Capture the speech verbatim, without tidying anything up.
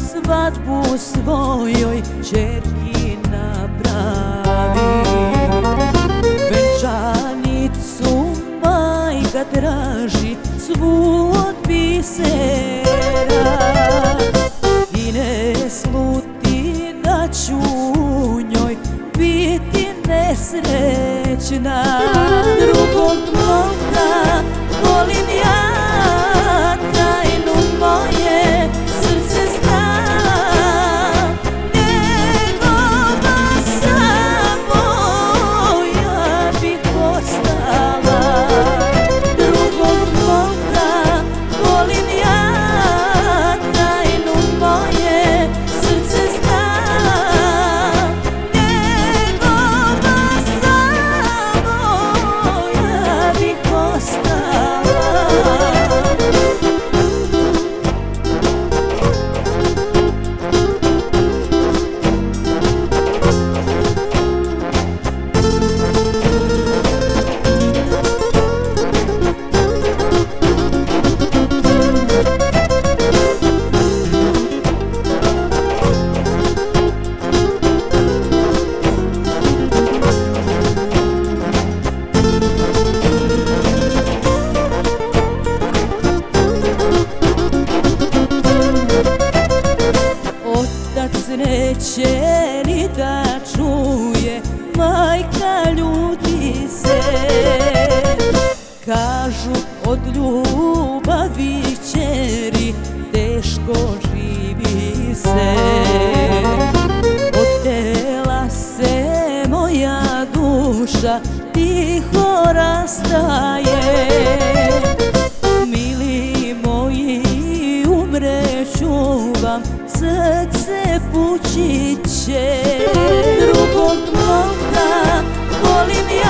svadbu svojoj ćerki napravi. Venčanicu majka traži svu od bisera i ne sluti da ću u njoj biti nesrećna. Drugog moga volim ja, tajnu moje srce zna. Njegova samo ja bih postala. Drugog moga volim ja, tajnu moje srce zna. Njegova samo ja bih postala. Neće ni da čuje, majka ljuti se. Kažu od ljubavi ćeri teško živi se. Od tela se moja duša tiho rastaje. Mili moji, umreću vam, srce pući će. Drugog moga volim ja.